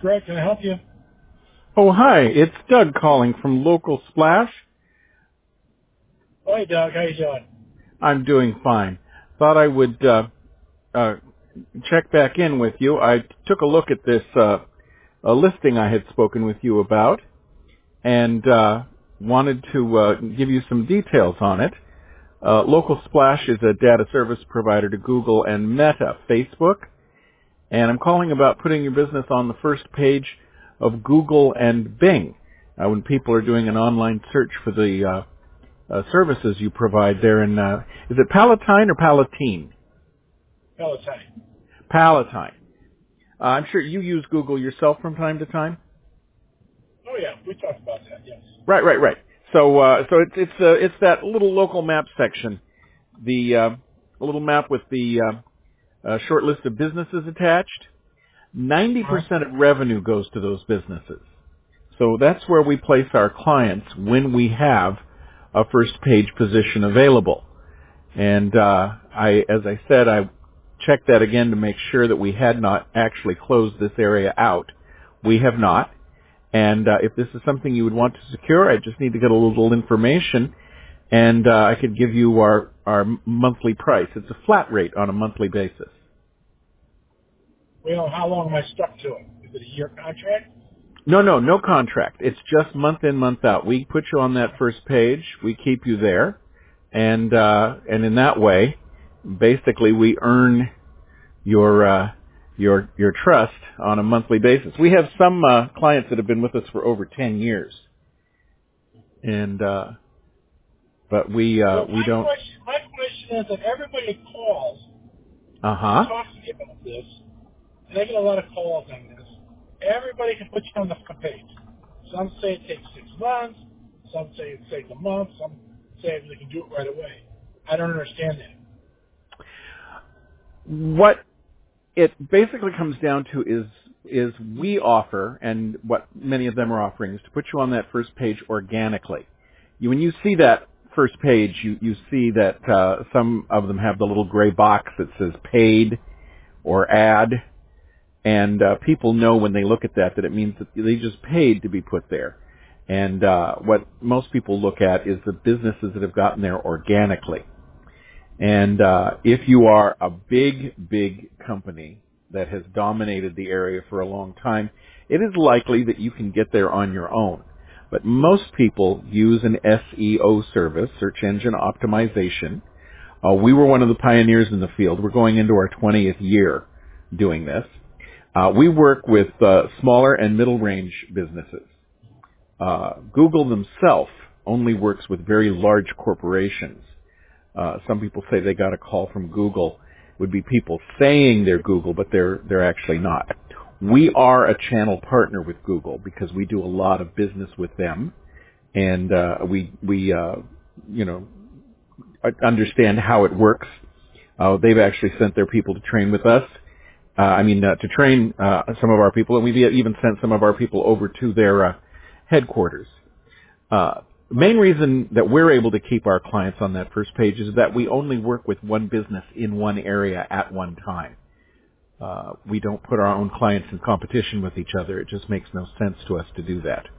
Greg. Can I help you? Oh, hi. It's Doug calling from Local Splash. Hi, Doug. How you doing? I'm doing fine. Thought I would check back in with you. I took a look at this a listing I had spoken with you about and wanted to give you some details on it. Local Splash is a data service provider to Google and Meta, Facebook, and I'm calling about putting your business on the first page of Google and Bing. When people are doing an online search for the services you provide there in, is it Palatine or Palatine? Palatine. Palatine. I'm sure you use Google yourself from time to time? Oh, yeah. We talked about that, yes. Right. So it's that little local map section, the little map with the short list of businesses attached. 90% of revenue goes to those businesses. So that's where we place our clients when we have a first page position available. And as I said, I checked that again to make sure that we had not actually closed this area out. We have not. And if this is something you would want to secure, I just need to get a little information, and I could give you our monthly price. It's a flat rate on a monthly basis. Well, how long am I stuck to it? Is it a year contract? No contract. It's just month in, month out. We put you on that first page. We keep you there, and in that way, basically, we earn your trust on a monthly basis. We have some clients that have been with us for over 10 years, and but we don't. My question is that everybody calls and Uh-huh. talks to me about this, and I get a lot of calls on this. Everybody can put you on the front page. Some say it takes 6 months. Some say it takes a month. Some say they can do it right away. I don't understand that. What it basically comes down to is we offer, and what many of them are offering, is to put you on that first page organically. When you see that first page, you see that some of them have the little gray box that says paid or ad, and people know when they look at that it means that they just paid to be put there. And what most people look at is the businesses that have gotten there organically. And if you are a big company that has dominated the area for a long time, it is likely that you can get there on your own. But most people use an SEO service, search engine optimization. We were one of the pioneers in the field. We're going into our 20th year doing this. We work with smaller and middle-range businesses. Google themselves only works with very large corporations. Some people say they got a call from Google. It would be people saying they're Google, but they're actually not. We are a channel partner with Google because we do a lot of business with them, and we understand how it works. They've actually sent their people to train with us. To train some of our people, and we've even sent some of our people over to their headquarters. The main reason that we're able to keep our clients on that first page is that we only work with one business in one area at one time. We don't put our own clients in competition with each other. It just makes no sense to us to do that.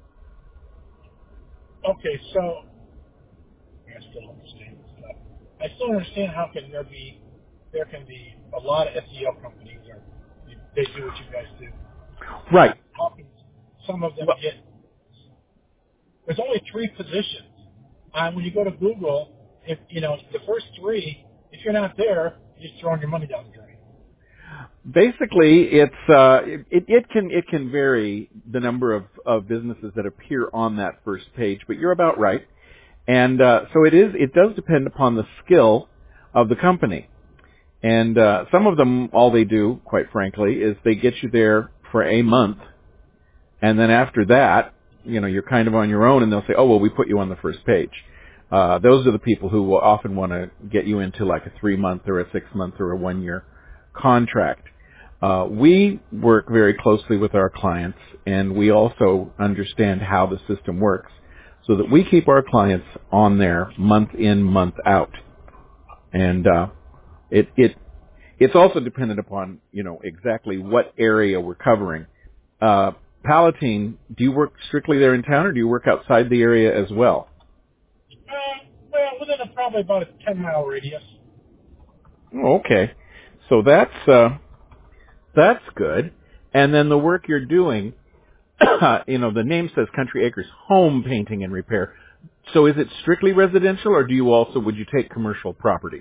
Okay, so I still understand this stuff. I still understand how can there can be a lot of SEO companies or they do what you guys do. Right. How can some of them get? There's only 3 positions. When you go to Google, if the first 3, if you're not there, you're just throwing your money down the drain. Basically, it can vary the number of businesses that appear on that first page, but you're about right. And so it does depend upon the skill of the company. And some of them, all they do, quite frankly, is they get you there for a month, and then after that, you're kind of on your own, and they'll say, oh, well, we put you on the first page. Those are the people who will often want to get you into like a 3-month or a 6-month or a 1-year contract. We work very closely with our clients, and we also understand how the system works so that we keep our clients on there month in, month out. And it's also dependent upon, exactly what area we're covering. Palatine, do you work strictly there in town, or do you work outside the area as well? Well, within probably about a 10-mile radius. Oh, okay. So that's good. And then the work you're doing, the name says Country Acres Home Painting and Repair. So is it strictly residential, or would you take commercial properties?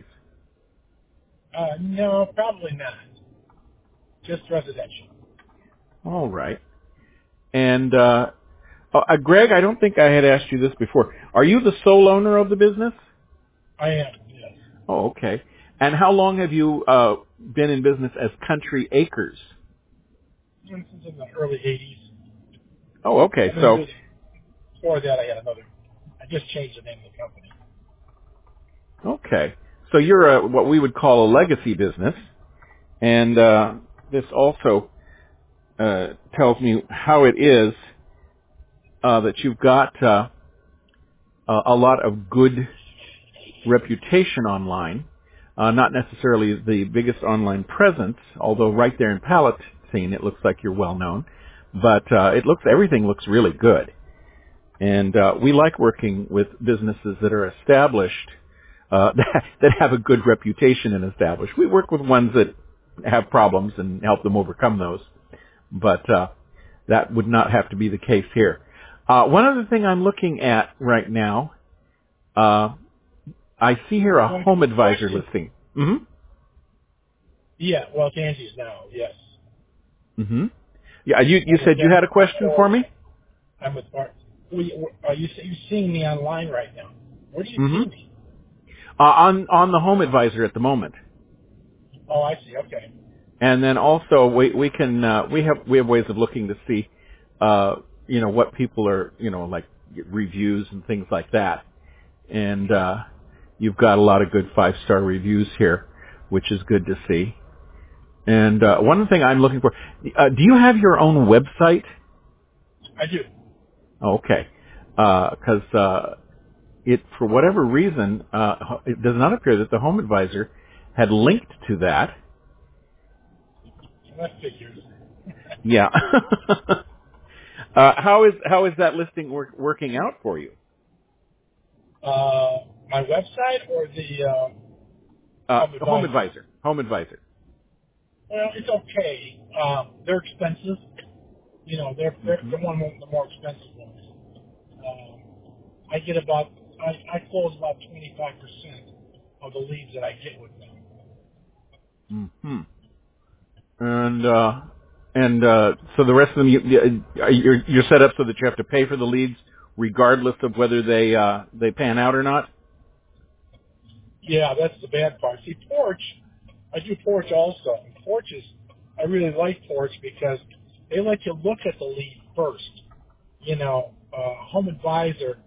No, probably not. Just residential. All right. And Greg, I don't think I had asked you this before. Are you the sole owner of the business? I am, yes. Oh, okay. And how long have you been in business as Country Acres? Since in the early 80s. Oh, okay. So Before that, I just changed the name of the company. okay. So you're what we would call a legacy business, and this also tells me how it is that you've got a lot of good reputation online. Not necessarily the biggest online presence, although right there in Palatine it looks like you're well known. But everything looks really good, and we like working with businesses that are established, that have a good reputation and established. We work with ones that have problems and help them overcome those, but that would not have to be the case here. One other thing I'm looking at right now, I see here a Home Advisor listing. Mm-hmm. Yeah, well, it's Angie's now, yes. Mm-hmm. Yeah, you said you had a question for me? I'm with Bart. You're seeing me online right now. Where do you see me? On the Home Advisor at the moment. Oh, I see. Okay. And then also we have ways of looking to see what people are, like reviews and things like that. And you've got a lot of good 5-star reviews here, which is good to see. And one thing I'm looking for, do you have your own website? I do. Okay. Because it, for whatever reason, it does not appear that the Home Advisor had linked to that. That figures. Yeah. How is that listing working out for you? My website or the Home Advisor. Home Advisor. Well, it's okay. They're expensive. They're one of the more expensive ones. I close about 25% of the leads that I get with them. Mm-hmm. And so the rest of them, you're set up so that you have to pay for the leads, regardless of whether they pan out or not. Yeah, that's the bad part. See, Porch, I do Porch also. And I really like Porch because they let you look at the lead first. Home Advisor,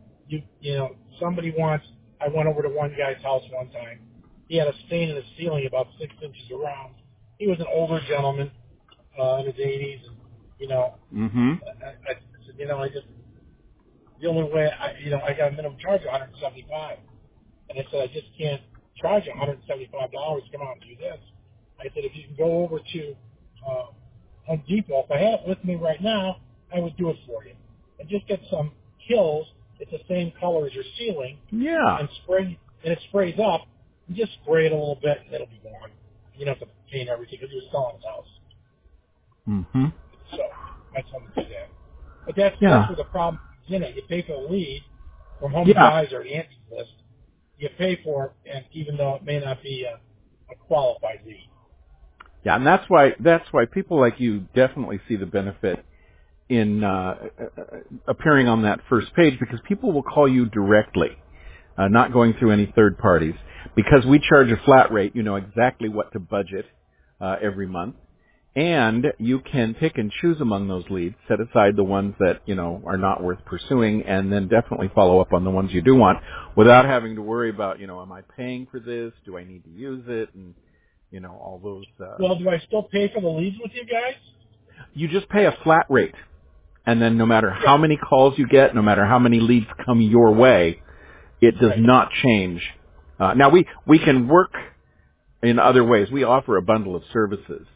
I went over to one guy's house one time. He had a stain in his ceiling about 6 inches around. He was an older gentleman in his 80s. Mm-hmm. I said, the only way, I got a minimum charge of $175. And I said, I just can't charge you $175 to come out and do this. I said, if you can go over to Home Depot, if I had it with me right now, I would do it for you. And just get some Hills. It's the same color as your ceiling. Yeah. And it sprays up. You just spray it a little bit, and it'll be gone. You don't have to paint everything because he was selling his house. Mm-hmm. So I told him to do that. But that's where the problem is in it. You pay for the lead from Home Advisor, the Angie list. You pay for it, and even though it may not be a qualified lead. Yeah, and that's why people like you definitely see the benefit in appearing on that first page, because people will call you directly, not going through any third parties. Because we charge a flat rate, you know exactly what to budget every month, and you can pick and choose among those leads, set aside the ones that are not worth pursuing, and then definitely follow up on the ones you do want, without having to worry about am I paying for this? Do I need to use it? And all those. Well, do I still pay for the leads with you guys? You just pay a flat rate. And then no matter how many calls you get, no matter how many leads come your way, it does not change. Now we can work in other ways. We offer a bundle of services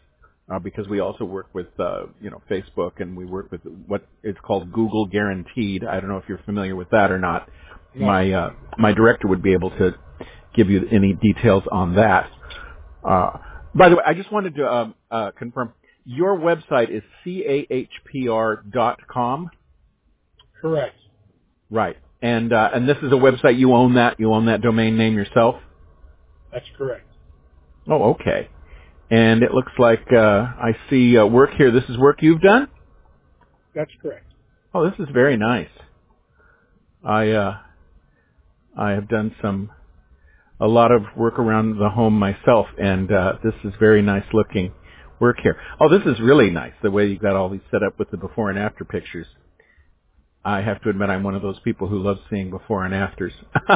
because we also work with Facebook, and we work with what is called Google Guaranteed. I don't know if you're familiar with that or not. No. My director would be able to give you any details on that. By the way, I just wanted to confirm your website is CAHPR.com. Correct. Right. And this is a website, you own that domain name yourself? That's correct. Oh, okay. And it looks like I see work here. This is work you've done? That's correct. Oh, this is very nice. I have done a lot of work around the home myself, and this is very nice looking work here. Oh, this is really nice, the way you got all these set up with the before and after pictures. I have to admit I'm one of those people who loves seeing before and afters.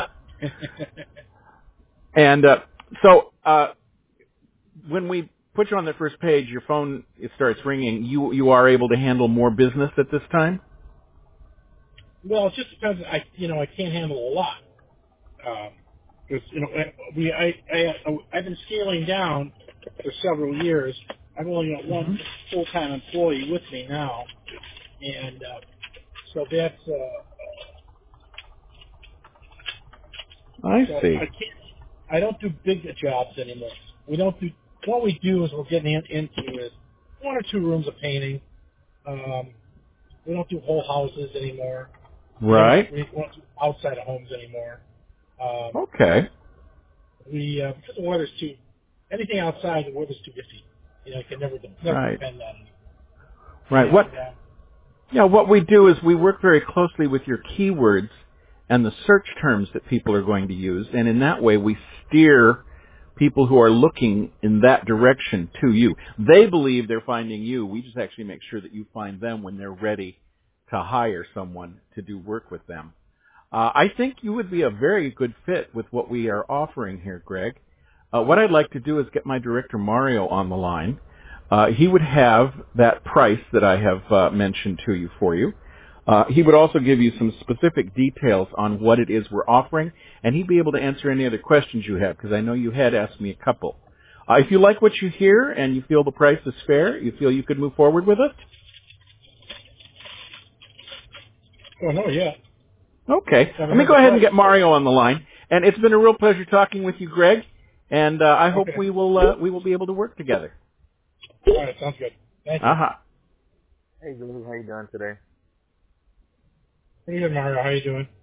And so when we put you on the first page, your phone, it starts ringing. You are able to handle more business at this time? Well, it just depends. I can't handle a lot. Because I've been scaling down for several years. I've only got one full-time employee with me now, and so that's I so see. I don't do big jobs anymore. We don't do. What we do is we're getting into is 1 or 2 rooms of painting. We don't do whole houses anymore. Right. We don't do outside of homes anymore. Okay. Because the weather's anything outside, the weather's too iffy. You can never Right. depend on it. Right. What we do is we work very closely with your keywords and the search terms that people are going to use, and in that way we steer people who are looking in that direction to you. They believe they're finding you. We just actually make sure that you find them when they're ready to hire someone to do work with them. I think you would be a very good fit with what we are offering here, Greg. What I'd like to do is get my director, Mario, on the line. He would have that price that I have mentioned to you for you. He would also give you some specific details on what it is we're offering, and he'd be able to answer any other questions you have, because I know you had asked me a couple. If you like what you hear and you feel the price is fair, you feel you could move forward with it? Oh, no, yeah. Okay. Let me go ahead and get Mario on the line. And it's been a real pleasure talking with you, Greg. And I hope we will be able to work together. All right, sounds good. Thank you. Hey, Greg, how you doing today? Pretty good, Mario. How you doing?